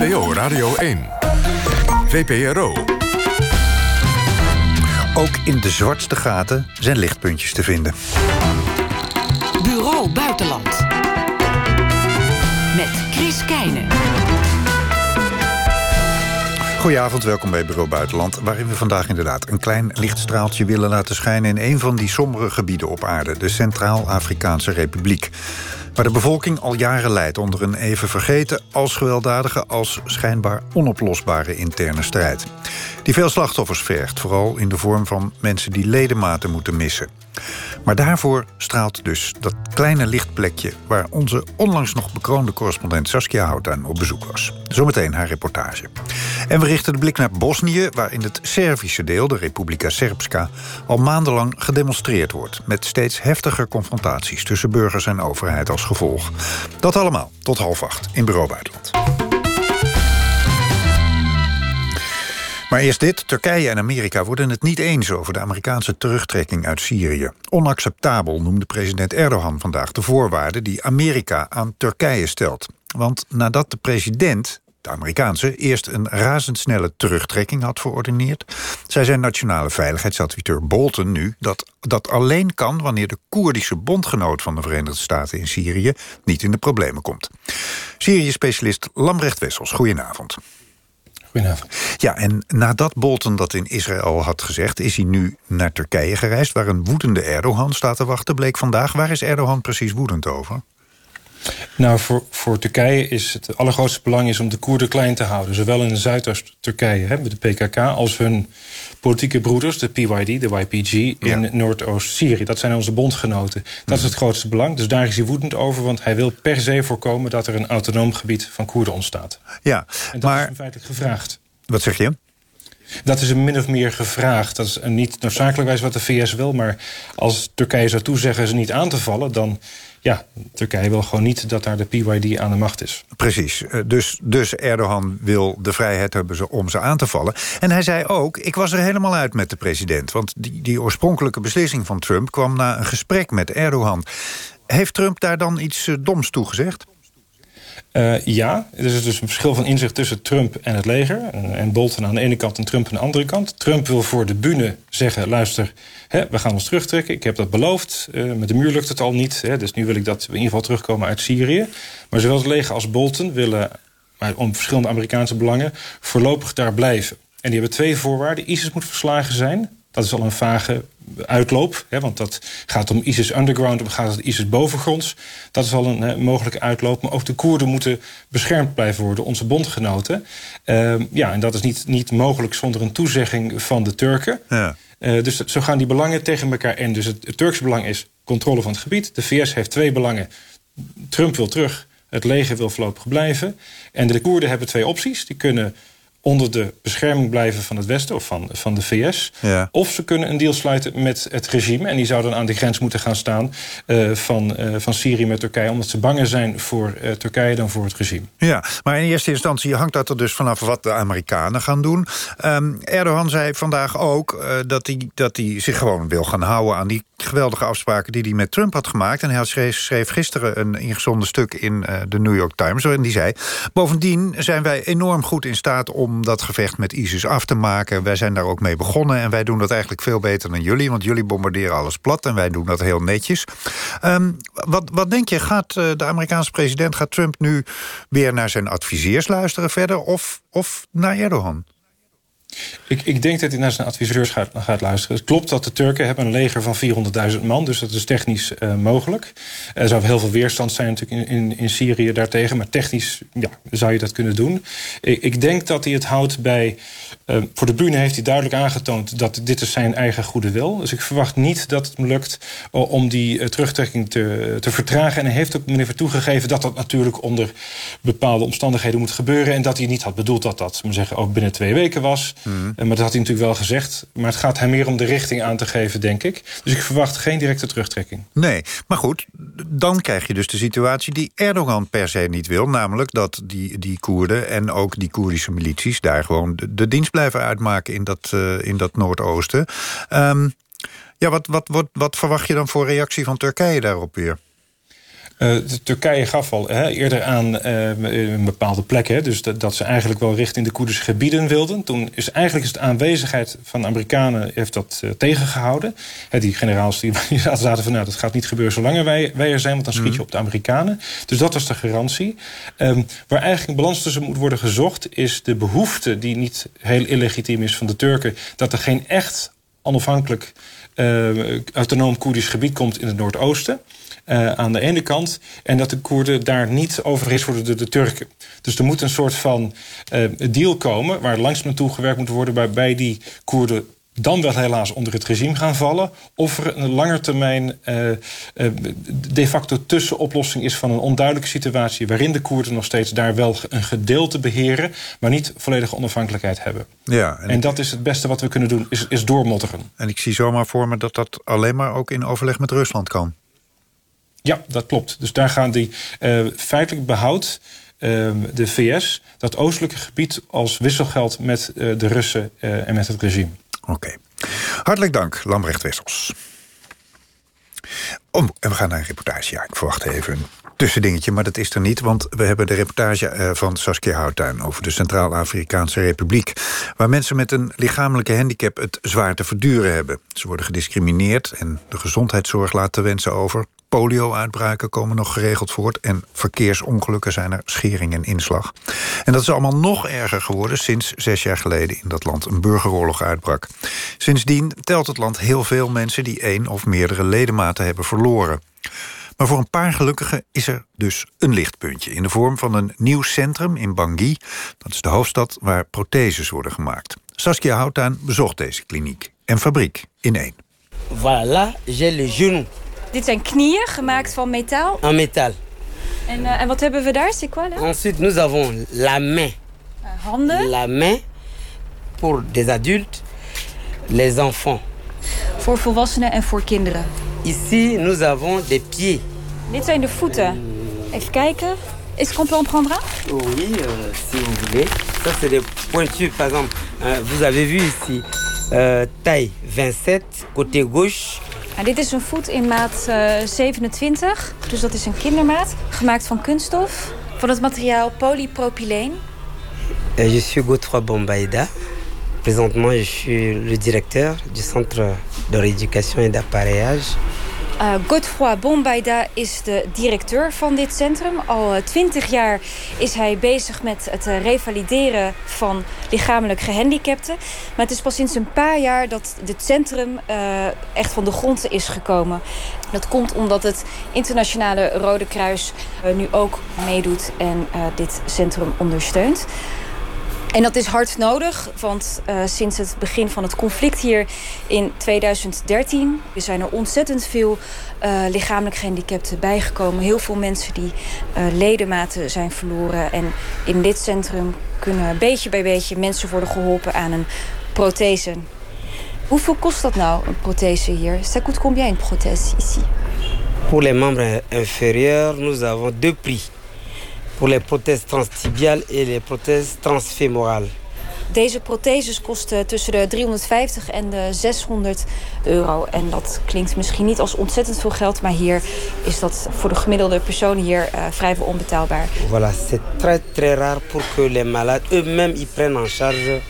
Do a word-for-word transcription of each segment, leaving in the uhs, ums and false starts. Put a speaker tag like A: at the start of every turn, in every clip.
A: P O Radio één. V P R O.
B: Ook in de zwartste gaten zijn lichtpuntjes te vinden.
C: Bureau Buitenland. Met Chris Keijnen.
B: Goedenavond, welkom bij Bureau Buitenland, waarin we vandaag inderdaad een klein lichtstraaltje willen laten schijnen in een van die sombere gebieden op aarde, de Centraal-Afrikaanse Republiek, waar de bevolking al jaren lijdt onder een even vergeten als gewelddadige als schijnbaar onoplosbare interne strijd. Die veel slachtoffers vergt, vooral in de vorm van mensen die ledematen moeten missen. Maar daarvoor straalt dus dat kleine lichtplekje waar onze onlangs nog bekroonde correspondent Saskia Houttuin op bezoek was. Zometeen haar reportage. En we richten de blik naar Bosnië, waar in het Servische deel, de Republika Srpska, al maandenlang gedemonstreerd wordt, met steeds heftiger confrontaties tussen burgers en overheid als gevolg. Dat allemaal tot half acht in Bureau Buitenland. Maar eerst dit. Turkije en Amerika worden het niet eens over de Amerikaanse terugtrekking uit Syrië. Onacceptabel noemde president Erdogan vandaag de voorwaarden die Amerika aan Turkije stelt. Want nadat de president, de Amerikaanse, eerst een razendsnelle terugtrekking had verordeneerd, zei zijn nationale veiligheidsadviseur Bolton nu dat dat alleen kan wanneer de Koerdische bondgenoot van de Verenigde Staten in Syrië niet in de problemen komt. Syrië-specialist Lambrecht Wessels, goedenavond.
D: Goedenavond.
B: Ja, en nadat Bolton dat in Israël had gezegd, is hij nu naar Turkije gereisd, waar een woedende Erdogan staat te wachten, bleek vandaag. Waar is Erdogan precies woedend over?
D: Nou, voor, voor Turkije is het allergrootste belang is om de Koerden klein te houden. Zowel in Zuidoost-Turkije, hè, met de P K K, als hun politieke broeders, de P Y D, de Y P G, in ja. Noordoost-Syrië. Dat zijn onze bondgenoten. Dat mm. is het grootste belang. Dus daar is hij woedend over, want hij wil per se voorkomen dat er een autonoom gebied van Koerden ontstaat.
B: Ja,
D: en dat
B: maar
D: is hem feitelijk gevraagd.
B: Wat zeg je?
D: Dat is hem min of meer gevraagd. Dat is niet noodzakelijkwijs wat de V S wil, maar als Turkije zou toezeggen ze niet aan te vallen, dan ja, Turkije wil gewoon niet dat daar de P Y D aan de macht is.
B: Precies. Dus, dus Erdogan wil de vrijheid hebben om ze aan te vallen. En hij zei ook, ik was er helemaal uit met de president. Want die, die oorspronkelijke beslissing van Trump kwam na een gesprek met Erdogan. Heeft Trump daar dan iets uh, doms toe gezegd?
D: Uh, ja, er is dus een verschil van inzicht tussen Trump en het leger. En, en Bolton aan de ene kant en Trump aan de andere kant. Trump wil voor de bühne zeggen, luister, hè, we gaan ons terugtrekken. Ik heb dat beloofd. Uh, met de muur lukt het al niet. Hè, dus nu wil ik dat we in ieder geval terugkomen uit Syrië. Maar zowel het leger als Bolton willen, maar om verschillende Amerikaanse belangen, voorlopig daar blijven. En die hebben twee voorwaarden. ISIS moet verslagen zijn. Dat is al een vage uitloop, hè, want dat gaat om ISIS underground, of gaat het ISIS bovengronds. Dat is al een hè, mogelijke uitloop. Maar ook de Koerden moeten beschermd blijven worden, onze bondgenoten. Uh, ja, en dat is niet, niet mogelijk zonder een toezegging van de Turken. Ja. Uh, dus zo gaan die belangen tegen elkaar in. Dus het, het Turkse belang is controle van het gebied. De V S heeft twee belangen. Trump wil terug, het leger wil voorlopig blijven. En de Koerden hebben twee opties. Die kunnen onder de bescherming blijven van het Westen of van, van de V S. Ja. Of ze kunnen een deal sluiten met het regime. En die zouden aan de grens moeten gaan staan uh, van, uh, van Syrië met Turkije, omdat ze banger zijn voor uh, Turkije dan voor het regime.
B: Ja, maar in eerste instantie hangt dat er dus vanaf wat de Amerikanen gaan doen. Um, Erdogan zei vandaag ook uh, dat hij dat hij zich gewoon wil gaan houden aan die geweldige afspraken die hij met Trump had gemaakt. En hij schreef, schreef gisteren een ingezonden stuk in uh, de New York Times, waarin die zei, bovendien zijn wij enorm goed in staat om om dat gevecht met ISIS af te maken. Wij zijn daar ook mee begonnen en wij doen dat eigenlijk veel beter dan jullie, want jullie bombarderen alles plat en wij doen dat heel netjes. Um, wat, wat denk je, gaat uh, de Amerikaanse president, gaat Trump nu weer naar zijn adviseurs luisteren verder of, of naar Erdogan?
D: Ik, ik denk dat hij naar zijn adviseurs gaat, gaat luisteren. Het klopt dat de Turken hebben een leger van vierhonderdduizend man, dus dat is technisch uh, mogelijk. Er zou heel veel weerstand zijn natuurlijk in, in, in Syrië daartegen, maar technisch ja, zou je dat kunnen doen. Ik, ik denk dat hij het houdt bij, uh, voor de bühne heeft hij duidelijk aangetoond dat dit is zijn eigen goede wil. Dus ik verwacht niet dat het me lukt om die uh, terugtrekking te, te vertragen. En hij heeft ook meneer toegegeven dat dat natuurlijk onder bepaalde omstandigheden moet gebeuren en dat hij niet had bedoeld dat dat, maar zeggen, ook binnen twee weken was. Mm-hmm. Maar dat had hij natuurlijk wel gezegd. Maar het gaat hem meer om de richting aan te geven, denk ik. Dus ik verwacht geen directe terugtrekking.
B: Nee, maar goed, dan krijg je dus de situatie die Erdogan per se niet wil. Namelijk dat die, die Koerden en ook die Koerdische milities daar gewoon de, de dienst blijven uitmaken in dat, uh, in dat Noordoosten. Um, ja, wat, wat, wat, wat verwacht je dan voor reactie van Turkije daarop weer?
D: Uh, Turkije gaf al hè, eerder aan uh, een bepaalde plek, hè, dus dat, dat ze eigenlijk wel richting de Koerdische gebieden wilden. Toen is eigenlijk is de aanwezigheid van de Amerikanen heeft dat uh, tegengehouden. Hè, die generaals die, die zaten van, nou, dat gaat niet gebeuren zolang wij, wij er zijn, want dan schiet je mm. op de Amerikanen. Dus dat was de garantie. Um, waar eigenlijk een balans tussen moet worden gezocht, is de behoefte, die niet heel illegitiem is van de Turken, dat er geen echt onafhankelijk uh, autonoom Koerdisch gebied komt in het Noordoosten. Uh, aan de ene kant. En dat de Koerden daar niet overheerst worden door de Turken. Dus er moet een soort van uh, deal komen waar langs naartoe gewerkt moet worden, waarbij die Koerden dan wel helaas onder het regime gaan vallen, of er een langetermijn uh, uh, de facto tussenoplossing is van een onduidelijke situatie waarin de Koerden nog steeds daar wel een gedeelte beheren, maar niet volledige onafhankelijkheid hebben.
B: Ja, en
D: en
B: ik...
D: dat is het beste wat we kunnen doen, is, is doormodderen.
B: En ik zie zomaar voor me dat dat alleen maar ook in overleg met Rusland kan.
D: Ja, dat klopt. Dus daar gaan die uh, feitelijk behoudt uh, de V S dat oostelijke gebied als wisselgeld met uh, de Russen uh, en met het regime.
B: Oké. Okay. Hartelijk dank, Lambrecht Wessels. Oh, en we gaan naar een reportage. Ja, ik verwacht even een tussendingetje, maar dat is er niet, want we hebben de reportage van Saskia Houttuin over de Centraal-Afrikaanse Republiek, waar mensen met een lichamelijke handicap het zwaar te verduren hebben. Ze worden gediscrimineerd en de gezondheidszorg laat te wensen over. Polio-uitbraken komen nog geregeld voort en verkeersongelukken zijn er schering en inslag. En dat is allemaal nog erger geworden sinds zes jaar geleden in dat land een burgeroorlog uitbrak. Sindsdien telt het land heel veel mensen die één of meerdere ledematen hebben verloren. Maar voor een paar gelukkigen is er dus een lichtpuntje in de vorm van een nieuw centrum in Bangui. Dat is de hoofdstad waar protheses worden gemaakt. Saskia Houttuin bezocht deze kliniek en fabriek in één.
C: Voilà, j'ai le genou.
E: Dit zijn knieën gemaakt van metaal.
C: En métal.
E: En, uh, en wat hebben we daar? C'est quoi là?
C: Ensuite, nous avons la main.
E: Uh, handen.
C: La main pour des adultes, les enfants.
E: Voor volwassenen en voor kinderen.
C: Ici, nous avons des pieds.
E: Dit zijn de voeten. Even kijken. Est-ce qu'on peut en prendre un?
C: Oui, euh, si vous voulez. Ça, c'est des pointures, par exemple. Euh, vous avez vu ici, euh, taille vingt-sept, côté gauche.
E: Nou, dit is een voet in maat uh, zevenentwintig, dus dat is een kindermaat. Gemaakt van kunststof, van het materiaal polypropyleen.
C: Je suis Godefroy Bombaïda. Présentement, je suis le directeur du Centre de rééducation et d'appareillage.
E: Uh, Godefroy Bombaïda is de directeur van dit centrum. Al twintig uh, jaar is hij bezig met het uh, revalideren van lichamelijk gehandicapten. Maar het is pas sinds een paar jaar dat dit centrum uh, echt van de grond is gekomen. Dat komt omdat het internationale Rode Kruis uh, nu ook meedoet en uh, dit centrum ondersteunt. En dat is hard nodig, want uh, sinds het begin van het conflict hier in tweeduizend dertien... zijn er ontzettend veel uh, lichamelijk gehandicapten bijgekomen. Heel veel mensen die uh, ledematen zijn verloren. En in dit centrum kunnen beetje bij beetje mensen worden geholpen aan een prothese. Hoeveel kost dat nou, een prothese hier? Ça coûte combien une prothèse ici?
C: Pour les membres inférieurs, nous avons deux prix. Voor les prothèses transtibiales et les prothèses transfemorales.
E: Deze protheses kosten tussen de driehonderdvijftig en de zeshonderd euro. En dat klinkt misschien niet als ontzettend veel geld, maar hier is dat voor de gemiddelde persoon hier uh, vrijwel onbetaalbaar.
C: Voilà, c'est très très rare pour que les malades eux-mêmes y prennent en charge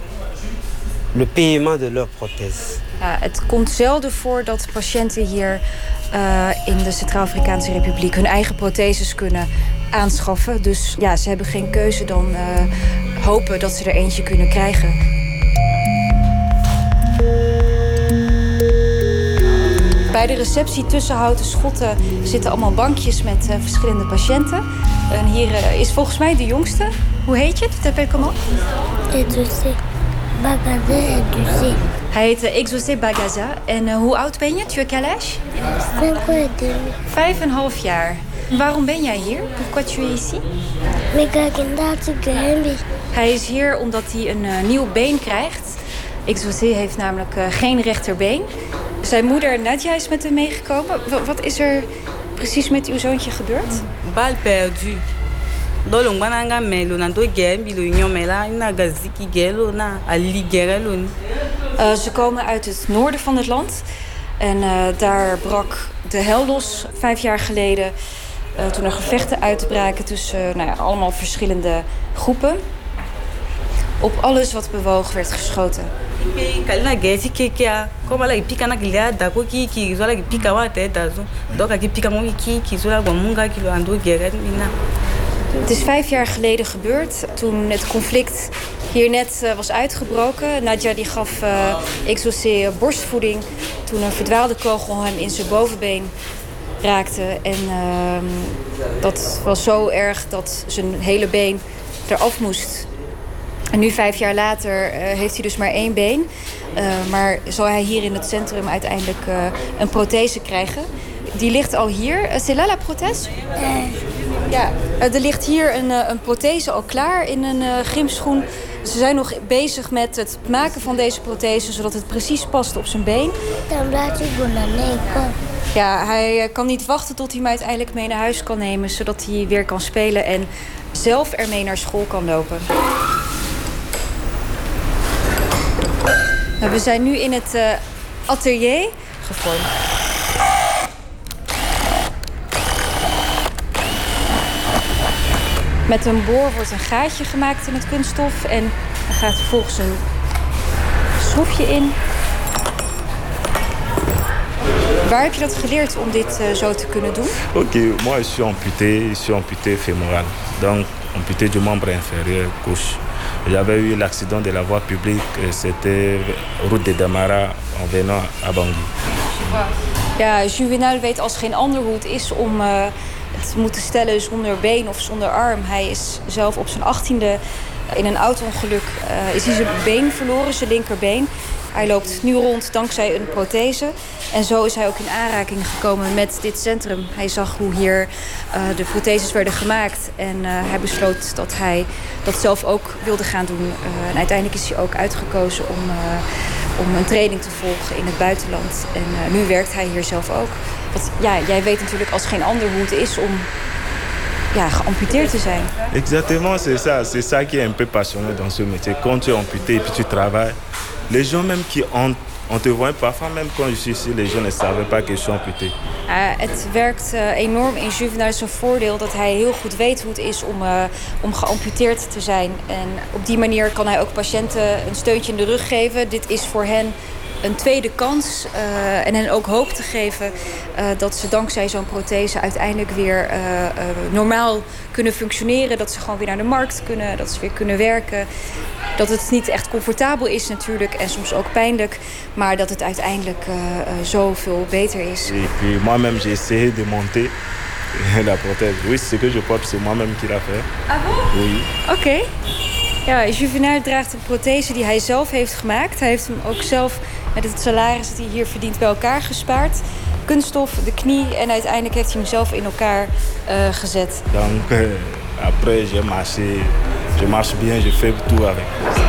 C: le paiement de leur prothèse.
E: Ja, het komt zelden voor dat patiënten hier uh, in de Centraal-Afrikaanse Republiek hun eigen protheses kunnen aanschaffen. Dus ja, ze hebben geen keuze dan uh, hopen dat ze er eentje kunnen krijgen. Bij de receptie tussen houten schotten zitten allemaal bankjes met uh, verschillende patiënten. En hier uh, is volgens mij de jongste. Hoe heet je? Tu t'appelles comment?
F: Exaucé Bagaza Exaucé.
E: Hij heet uh, Exaucé Bagaza. En uh, hoe oud ben je? Tu as quel âge? Vijf en half jaar. Waarom ben jij hier? Pourquoi tu es ici? Hij is hier omdat hij een uh, nieuw been krijgt. Exaucé heeft namelijk uh, geen rechterbeen. Zijn moeder Nadia is met hem meegekomen. W- wat is er precies met uw zoontje gebeurd?
G: Bal perdu. Dolongbananga melo na do gembi lo nyomela na gaziki gelo na ali gerelo.
E: Uh, ze komen uit het noorden van het land. En uh, daar brak de hel los vijf jaar geleden. Uh, toen er gevechten uitbraken tussen uh, nou ja, allemaal verschillende groepen. Op alles wat bewoog werd geschoten. Het is vijf jaar geleden gebeurd, toen het conflict hier net uh, was uitgebroken. Nadia die gaf uh, Exocé borstvoeding toen een verdwaalde kogel hem in zijn bovenbeen raakte. En uh, dat was zo erg dat zijn hele been eraf moest. En nu, vijf jaar later, uh, heeft hij dus maar één been. Uh, maar zal hij hier in het centrum uiteindelijk uh, een prothese krijgen. Die ligt al hier. Uh, c'est là la prothèse?
F: Nee.
E: Ja, uh, er ligt hier een, uh, een prothese al klaar in een uh, gymschoen. Ze zijn nog bezig met het maken van deze prothese, zodat het precies past op zijn been. Ja, hij kan niet wachten tot hij hem uiteindelijk mee naar huis kan nemen, zodat hij weer kan spelen en zelf ermee naar school kan lopen. We zijn nu in het uh, atelier gevormd. Met een boor wordt een gaatje gemaakt in het kunststof en er gaat vervolgens een schroefje in. Waar heb je dat geleerd om dit uh, zo te kunnen doen?
H: Ok, moi je suis amputé, je suis amputé fémoral, donc amputé du membre inférieur gauche. J'avais eu l'accident de la voie publique, c'était route de Damara en venant à Bangui.
E: Ja, Juvenal weet als geen ander hoe het is om uh, het te moeten stellen zonder been of zonder arm. Hij is zelf op zijn achttiende in een auto-ongeluk uh, is hij zijn been verloren, zijn linkerbeen. Hij loopt nu rond dankzij een prothese. En zo is hij ook in aanraking gekomen met dit centrum. Hij zag hoe hier uh, de protheses werden gemaakt. En uh, hij besloot dat hij dat zelf ook wilde gaan doen. Uh, en uiteindelijk is hij ook uitgekozen om, uh, om een training te volgen in het buitenland. En uh, nu werkt hij hier zelf ook. Want ja, jij weet natuurlijk als geen ander hoe het is om ja, geamputeerd te zijn.
H: Exactement, c'est ça. C'est ça qui est un peu passionnant dans ce métier. Quand tu es amputé et puis tu travailles, les gens même qui ont, on te voit parfois même quand je suis ici, les gens ne savaient pas que je suis amputé.
E: Uh, het werkt uh, enorm in Juvenal zijn voordeel dat hij heel goed weet hoe het is om, uh, om geamputeerd te zijn. En op die manier kan hij ook patiënten een steuntje in de rug geven. Dit is voor hen een tweede kans uh, en hen ook hoop te geven uh, dat ze dankzij zo'n prothese uiteindelijk weer uh, uh, normaal kunnen functioneren. Dat ze gewoon weer naar de markt kunnen, dat ze weer kunnen werken. Dat het niet echt comfortabel is natuurlijk en soms ook pijnlijk, maar dat het uiteindelijk uh, uh, zoveel beter is.
H: Et puis moi-même j'ai essayé de monter la prothèse. Oui, c'est ce que je porte, c'est moi-même qui l'a fait.
E: Ah bon?
H: Oui.
E: Oké. Okay. Ja, Juvenal draagt een prothese die hij zelf heeft gemaakt. Hij heeft hem ook zelf met het salaris dat hij hier verdient bij elkaar gespaard. Kunststof, de knie en uiteindelijk heeft hij hem zelf in elkaar uh, gezet.
H: Donc euh, après j'ai marché, je marche bien, je fais tout avec.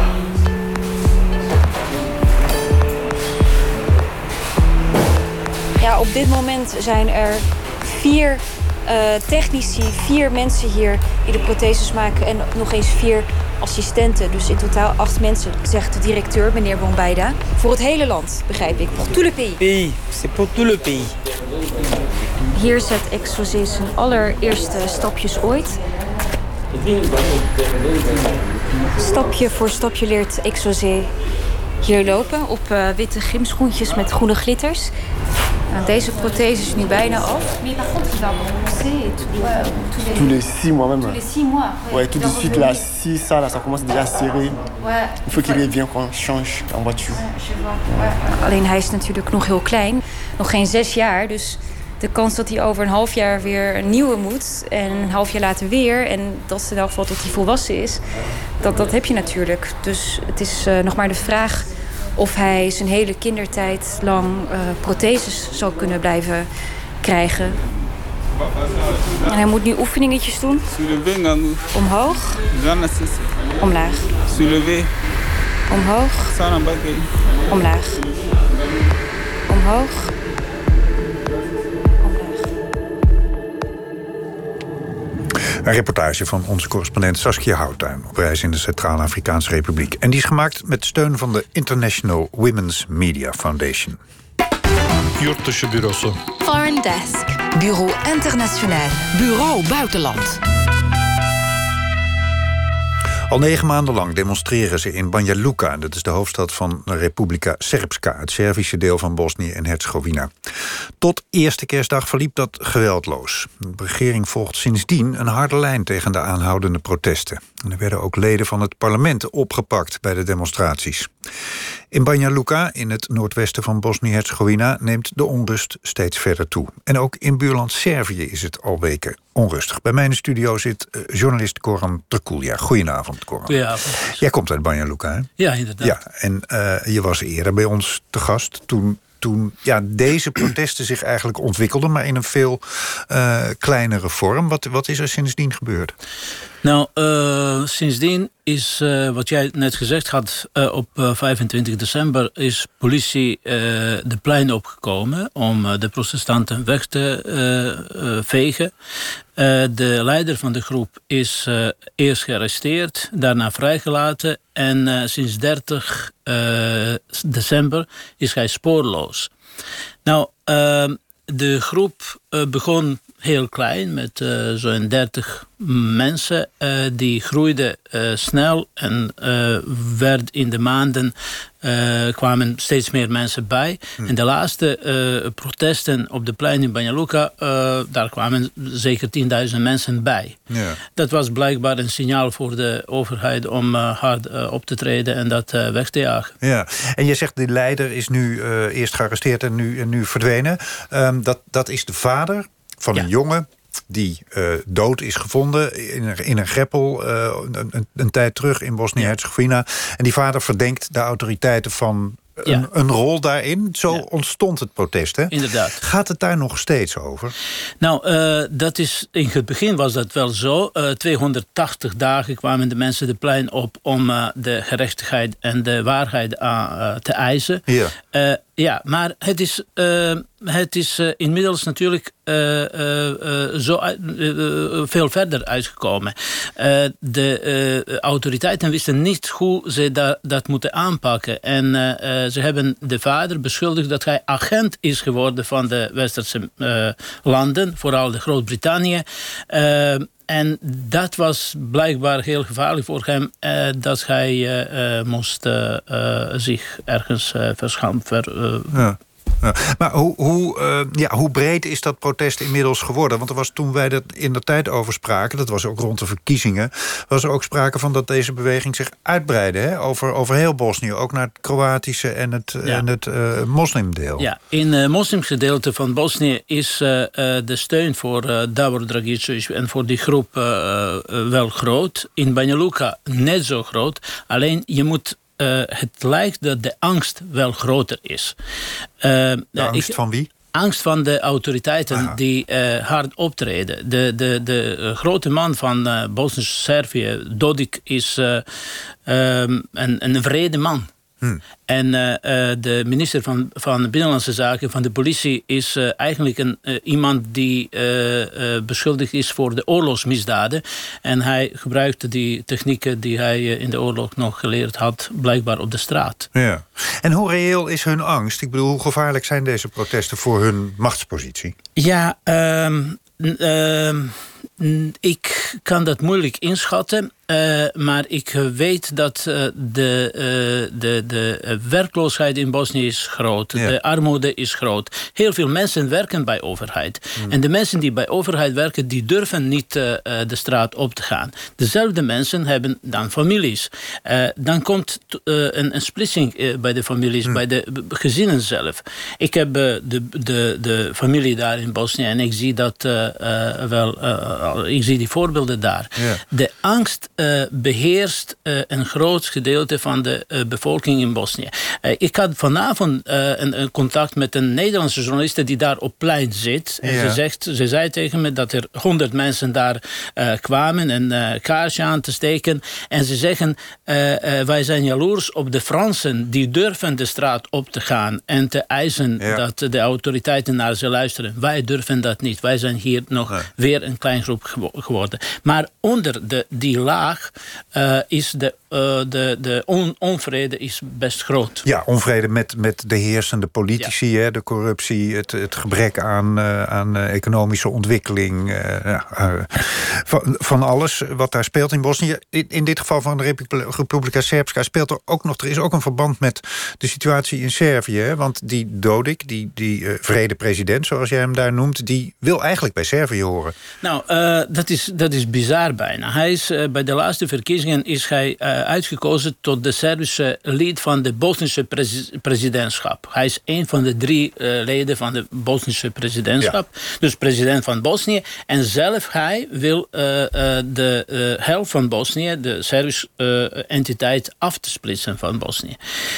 E: Ja, op dit moment zijn er vier uh, technici, vier mensen hier die de protheses maken en nog eens vier assistenten. Dus in totaal acht mensen, zegt de directeur, meneer Bombaida. Voor het hele land, begrijp ik. Pour tout le pays.
C: Pays, c'est pour tout le pays.
E: Hier zet Exocé zijn allereerste stapjes ooit. Stapje voor stapje leert Exocé hier lopen op uh, witte gymschoentjes met groene glitters. Nou, deze prothese is nu bijna af.
I: Tous les six mois même. Tous les six mois. Ouais, tout de suite là, si ça là, ça commence déjà à serrer. Il faut qu'il revienne qu'on change en voiture.
E: Alleen hij is natuurlijk nog heel klein, nog geen zes jaar, dus de kans dat hij over een half jaar weer een nieuwe moet en een half jaar later weer en dat is in elk geval tot hij volwassen is, dat, dat heb je natuurlijk. Dus het is uh, nog maar de vraag of hij zijn hele kindertijd lang uh, protheses zal kunnen blijven krijgen. En hij moet nu oefeningetjes doen. Omhoog. Omlaag. Omhoog. Omlaag. Omhoog.
B: Een reportage van onze correspondent Saskia Houttuin op reis in de Centraal-Afrikaanse Republiek. En die is gemaakt met steun van de International Women's Media Foundation.
J: Yurt dışı bürosu.
K: Foreign Desk.
J: Bureau Internationaal. Bureau Buitenland.
B: Al negen maanden lang demonstreren ze in Banja Luka. Dat is de hoofdstad van Republika Srpska, het Servische deel van Bosnië en Herzegovina. Tot eerste kerstdag verliep dat geweldloos. De regering volgt sindsdien een harde lijn tegen de aanhoudende protesten. En er werden ook leden van het parlement opgepakt bij de demonstraties. In Banja Luka, in het noordwesten van Bosnië-Herzegovina, neemt de onrust steeds verder toe. En ook in buurland Servië is het al weken onrustig. Bij mij in de studio zit uh, journalist Goran Trkulja. Goedenavond, Goran.
K: Goedenavond.
B: Jij komt uit Banja Luka, hè?
K: Ja, inderdaad.
B: Ja, en uh, je was eerder bij ons te gast toen... toen ja, deze protesten zich eigenlijk ontwikkelden, maar in een veel uh, kleinere vorm. Wat, wat is er sindsdien gebeurd?
K: Nou, uh, sindsdien is, uh, wat jij net gezegd had, uh, op uh, vijfentwintig december is politie uh, de plein opgekomen om uh, de protestanten weg te uh, uh, vegen. Uh, de leider van de groep is uh, eerst gearresteerd, daarna vrijgelaten en uh, sinds dertig december is hij spoorloos. Nou, uh, de groep uh, begon heel klein met uh, zo'n dertig mensen. Uh, die groeiden uh, snel en uh, werd in de maanden uh, kwamen steeds meer mensen bij. Hmm. En de laatste uh, protesten op de plein in Banja Luka, uh, daar kwamen zeker tienduizend mensen bij. Ja. Dat was blijkbaar een signaal voor de overheid om uh, hard uh, op te treden en dat uh, weg te jagen.
B: Ja. En je zegt de leider is nu uh, eerst gearresteerd en nu, en nu verdwenen. Um, dat, dat is de vader van ja. een jongen die uh, dood is gevonden in een, in een greppel uh, een, een, een tijd terug in Bosnië-Herzegovina. Ja. En die vader verdenkt de autoriteiten van een, ja. een rol daarin. Zo ja. ontstond het protest, hè?
K: Inderdaad.
B: Gaat het daar nog steeds over?
K: Nou, uh, dat is, in het begin was dat wel zo. Uh, tweehonderdtachtig dagen kwamen de mensen de plein op om uh, de gerechtigheid en de waarheid uh, te eisen. Ja. Uh, ja, maar het is, uh, het is uh, inmiddels natuurlijk uh, uh, uh, zo uh, uh, veel verder uitgekomen. Uh, de uh, autoriteiten wisten niet hoe ze da- dat moeten aanpakken. En uh, uh, ze hebben de vader beschuldigd dat hij agent is geworden van de westerse uh, landen, vooral de Groot-Brittannië. Uh, En dat was blijkbaar heel gevaarlijk voor hem, uh, dat hij uh, uh, moest uh, uh, zich ergens uh, verschampen. Uh,
B: ja. Ja. Maar hoe, hoe, uh, ja, hoe breed is dat protest inmiddels geworden? Want er was toen wij dat in de tijd over spraken, dat was ook rond de verkiezingen, was er ook sprake van dat deze beweging zich uitbreidde, hè? Over, over heel Bosnië, ook naar het Kroatische en het, ja. en het uh, moslimdeel.
K: Ja, in het uh, moslimgedeelte van Bosnië is uh, uh, de steun voor uh, Davor Dragicevic en voor die groep uh, uh, wel groot. In Banja Luka net zo groot. Alleen je moet Uh, het lijkt dat de angst wel groter is. Uh,
B: de angst ik, van wie?
K: Angst van de autoriteiten Aha. die uh, hard optreden. De, de, de uh, grote man van uh, Bosnisch-Servië, Dodik, is uh, um, een, een vrede man. Hmm. En uh, uh, de minister van, van Binnenlandse Zaken, van de politie, is uh, eigenlijk een, uh, iemand die uh, uh, beschuldigd is voor de oorlogsmisdaden. En hij gebruikte die technieken die hij uh, in de oorlog nog geleerd had, blijkbaar op de straat.
B: Ja. En hoe reëel is hun angst? Ik bedoel, hoe gevaarlijk zijn deze protesten voor hun machtspositie?
K: Ja, um, um, ik kan dat moeilijk inschatten. Uh, maar ik weet dat uh, de, uh, de, de werkloosheid in Bosnië is groot. Ja. De armoede is groot. Heel veel mensen werken bij overheid. Mm. En de mensen die bij overheid werken, die durven niet uh, de straat op te gaan. Dezelfde mensen hebben dan families. Uh, dan komt uh, een, een splitsing uh, bij de families, mm. bij de gezinnen zelf. Ik heb uh, de, de, de familie daar in Bosnië en ik zie dat uh, uh, wel. Uh, ik zie die voorbeelden daar. Ja. De angst Uh, beheerst uh, een groot gedeelte van de uh, bevolking in Bosnië. Uh, ik had vanavond uh, een, een contact met een Nederlandse journaliste die daar op plein zit. En ja. ze, zegt, ze zei tegen me dat er honderd mensen daar uh, kwamen een uh, kaarsje aan te steken. En ze zeggen, uh, uh, wij zijn jaloers op de Fransen die durven de straat op te gaan en te eisen ja. dat de autoriteiten naar ze luisteren. Wij durven dat niet. Wij zijn hier nog nee. weer een klein groep gewo- geworden. Maar onder de, die laag Haag uh, is de, uh, de, de on, onvrede is best groot.
B: Ja, onvrede met, met de heersende politici, ja. hè, de corruptie, het, het gebrek aan, uh, aan uh, economische ontwikkeling, uh, uh, van, van alles wat daar speelt in Bosnië. In, in dit geval van de Republika Srpska speelt er ook nog, er is ook een verband met de situatie in Servië, hè, want die Dodik, die, die uh, vrede president, zoals jij hem daar noemt, die wil eigenlijk bij Servië horen.
K: Nou, uh, dat, is, dat is bizar bijna. Hij is, uh, bij de laatste verkiezingen is hij uh, uitgekozen tot de Servische lid van de Bosnische pres- presidentschap. Hij is een van de drie uh, leden van de Bosnische presidentschap. Ja. Dus president van Bosnië. En zelf hij wil uh, uh, de uh, helft van Bosnië, de Servische uh, entiteit, af te splitsen van Bosnië.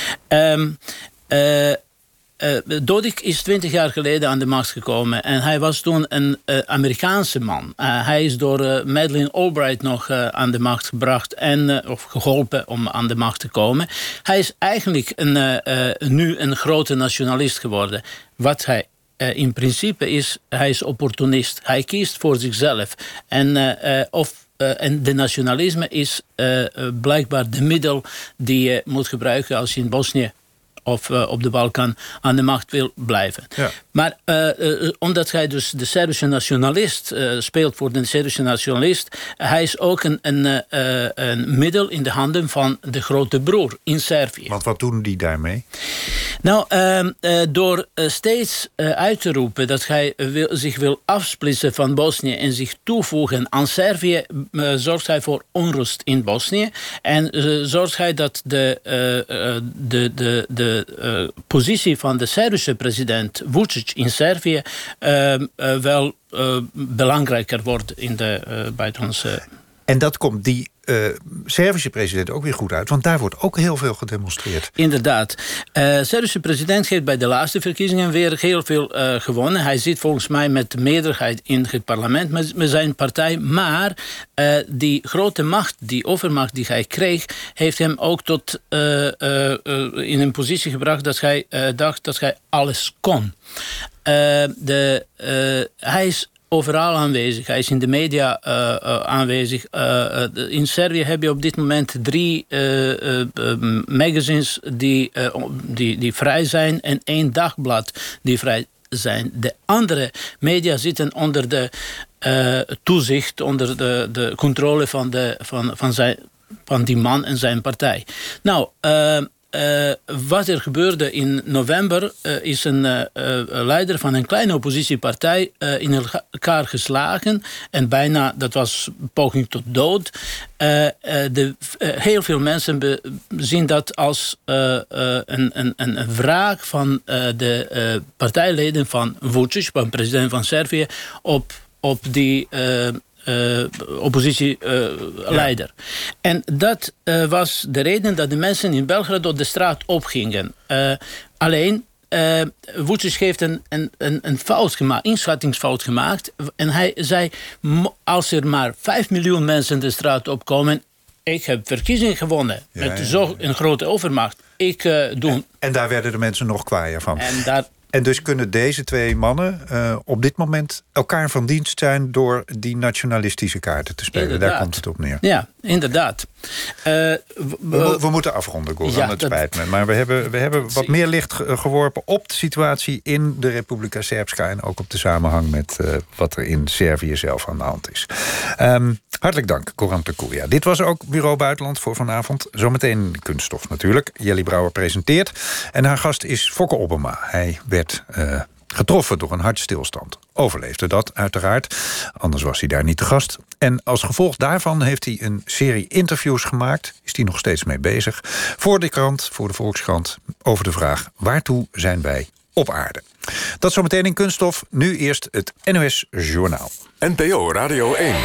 K: Um, uh, Uh, Dodik is twintig jaar geleden aan de macht gekomen. En hij was toen een uh, Amerikaanse man. Uh, hij is door uh, Madeleine Albright nog uh, aan de macht gebracht. En, uh, of geholpen om aan de macht te komen. Hij is eigenlijk een, uh, uh, nu een grote nationalist geworden. Wat hij uh, in principe is, hij is opportunist. Hij kiest voor zichzelf. En uh, uh, of Uh, en de nationalisme is uh, uh, blijkbaar de middel die je moet gebruiken als je in Bosnië of uh, op de Balkan aan de macht wil blijven. Ja. Maar uh, uh, omdat hij dus de Servische nationalist uh, speelt voor de Servische nationalist, hij is ook een, een, uh, een middel in de handen van de grote broer in Servië.
B: Want wat doen die daarmee?
K: Nou, uh, uh, door uh, steeds uh, uit te roepen dat hij wil, zich wil afsplitsen van Bosnië en zich toevoegen aan Servië, uh, zorgt hij voor onrust in Bosnië. En uh, zorgt hij dat de, uh, uh, de, de, de uh, positie van de Servische president Vučić in Servië uh, uh, wel uh, belangrijker wordt in de uh, buitenlandse.
B: En dat komt die uh, Servische president ook weer goed uit, want daar wordt ook heel veel gedemonstreerd.
K: Inderdaad. De uh, Servische president heeft bij de laatste verkiezingen weer heel veel uh, gewonnen. Hij zit volgens mij met de meerderheid in het parlement met, met zijn partij. Maar uh, die grote macht, die overmacht die hij kreeg, heeft hem ook tot uh, uh, uh, in een positie gebracht dat hij uh, dacht dat hij alles kon. Uh, de, uh, hij is overal aanwezig. Hij is in de media uh, uh, aanwezig. Uh, uh, in Servië heb je op dit moment drie uh, uh, uh, magazines die, uh, die, die vrij zijn en één dagblad die vrij zijn. De andere media zitten onder de uh, toezicht, onder de, de controle van, de, van, van, zijn, van die man en zijn partij. Nou, uh, Uh, wat er gebeurde in november uh, is een uh, uh, leider van een kleine oppositiepartij uh, in elkaar geslagen. En bijna, dat was poging tot dood. Uh, uh, de, uh, heel veel mensen be, zien dat als uh, uh, een, een, een wraak van uh, de uh, partijleden van Vučić, van president van Servië, op, op die Uh, Uh, oppositieleider. Uh, ja. En dat uh, was de reden dat de mensen in Belgrad door de straat opgingen. Uh, alleen, uh, Vučić heeft een, een, een fout gemaakt, inschattingsfout gemaakt. En hij zei, als er maar vijf miljoen mensen de straat opkomen, ik heb verkiezingen gewonnen ja, met ja, zo'n ja. grote overmacht. Ik uh, doe...
B: En, en daar werden de mensen nog kwaaier van.
K: En daar
B: En dus kunnen deze twee mannen uh, op dit moment elkaar van dienst zijn door die nationalistische kaarten te spelen. Inderdaad. Daar komt het op neer.
K: Ja, inderdaad. Uh,
B: we, we, we moeten afronden, Goran, ja, het spijt dat... me. Maar we hebben, we hebben wat meer licht geworpen op de situatie in de Republika Srpska en ook op de samenhang met uh, wat er in Servië zelf aan de hand is. Um, hartelijk dank, Goran Tekulia. Dit was ook Bureau Buitenland voor vanavond. Zometeen kunststof natuurlijk. Jelly Brouwer presenteert. En haar gast is Fokke Obbema. Hij werd uh, getroffen door een hartstilstand. Overleefde dat, uiteraard. Anders was hij daar niet te gast. En als gevolg daarvan heeft hij een serie interviews gemaakt. Is hij nog steeds mee bezig. Voor de krant, voor de Volkskrant. Over de vraag, waartoe zijn wij op aarde? Dat zometeen in kunststof. Nu eerst het N O S Journaal.
A: N P O Radio één.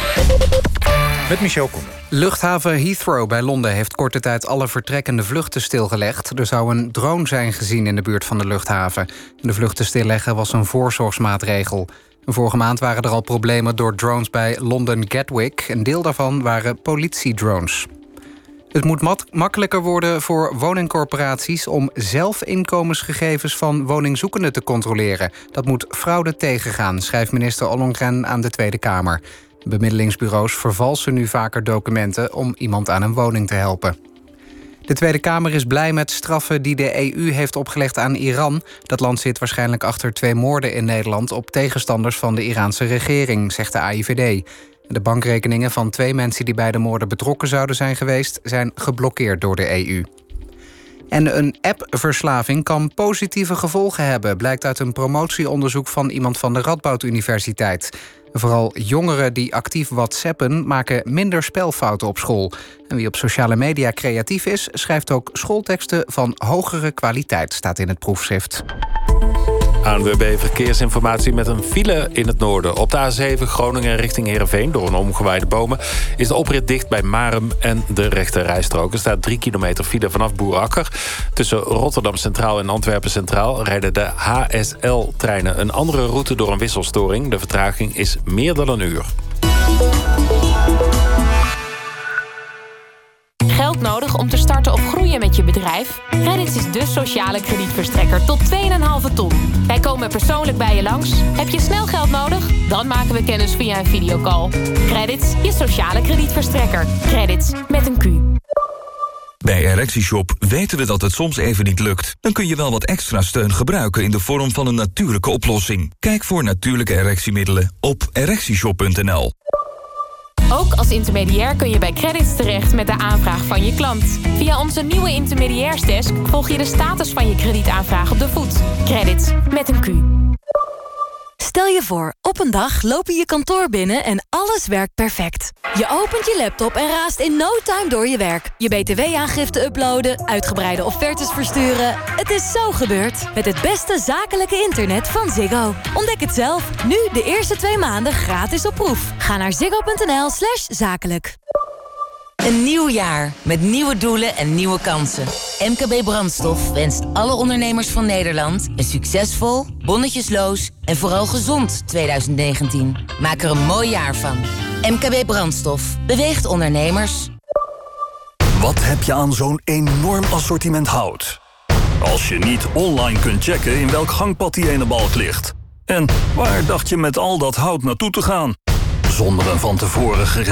B: Met Michel Koenen.
L: Luchthaven Heathrow bij Londen heeft korte tijd alle vertrekkende vluchten stilgelegd. Er zou een drone zijn gezien in de buurt van de luchthaven. De vluchten stilleggen was een voorzorgsmaatregel. Vorige maand waren er al problemen door drones bij London Gatwick. Een deel daarvan waren politiedrones. Het moet mat- makkelijker worden voor woningcorporaties om zelf inkomensgegevens van woningzoekenden te controleren. Dat moet fraude tegengaan, schrijft minister Ollongren aan de Tweede Kamer. Bemiddelingsbureaus vervalsen nu vaker documenten om iemand aan een woning te helpen. De Tweede Kamer is blij met straffen die de E U heeft opgelegd aan Iran. Dat land zit waarschijnlijk achter twee moorden in Nederland op tegenstanders van de Iraanse regering, zegt de A I V D. De bankrekeningen van twee mensen die bij de moorden betrokken zouden zijn geweest, zijn geblokkeerd door de E U. En een appverslaving kan positieve gevolgen hebben, blijkt uit een promotieonderzoek van iemand van de Radboud Universiteit. Vooral jongeren die actief whatsappen maken minder spelfouten op school. En wie op sociale media creatief is, schrijft ook schoolteksten van hogere kwaliteit, staat in het proefschrift.
M: A N W B Verkeersinformatie met een file in het noorden. Op de A zeven Groningen richting Heerenveen door een omgewaaide bomen is de oprit dicht bij Marum en de rechte rijstrook. Er staat drie kilometer file vanaf Boerakker. Tussen Rotterdam Centraal en Antwerpen Centraal rijden de H S L-treinen een andere route door een wisselstoring. De vertraging is meer dan een uur.
N: Geld nodig om te starten of groeien met je bedrijf? Credits is de sociale kredietverstrekker tot twee komma vijf ton. Wij komen persoonlijk bij je langs. Heb je snel geld nodig? Dan maken we kennis via een videocall. Credits, je sociale kredietverstrekker. Credits met een Q.
O: Bij ErectieShop weten we dat het soms even niet lukt. Dan kun je wel wat extra steun gebruiken in de vorm van een natuurlijke oplossing. Kijk voor natuurlijke erectiemiddelen op erectieshop punt n l.
N: Ook als intermediair kun je bij Credits terecht met de aanvraag van je klant. Via onze nieuwe intermediairsdesk volg je de status van je kredietaanvraag op de voet. Credits met een Q.
P: Stel je voor, op een dag loop je je kantoor binnen en alles werkt perfect. Je opent je laptop en raast in no time door je werk. Je B T W-aangifte uploaden, uitgebreide offertes versturen. Het is zo gebeurd. Met het beste zakelijke internet van Ziggo. Ontdek het zelf. Nu de eerste twee maanden gratis op proef. Ga naar ziggo punt n l slash zakelijk.
Q: Een nieuw jaar met nieuwe doelen en nieuwe kansen. M K B Brandstof wenst alle ondernemers van Nederland een succesvol, bonnetjesloos en vooral gezond twintig negentien. Maak er een mooi jaar van. M K B Brandstof beweegt ondernemers.
R: Wat heb je aan zo'n enorm assortiment hout? Als je niet online kunt checken in welk gangpad die ene balk ligt. En waar dacht je met al dat hout naartoe te gaan? Zonder een van tevoren gereserveerd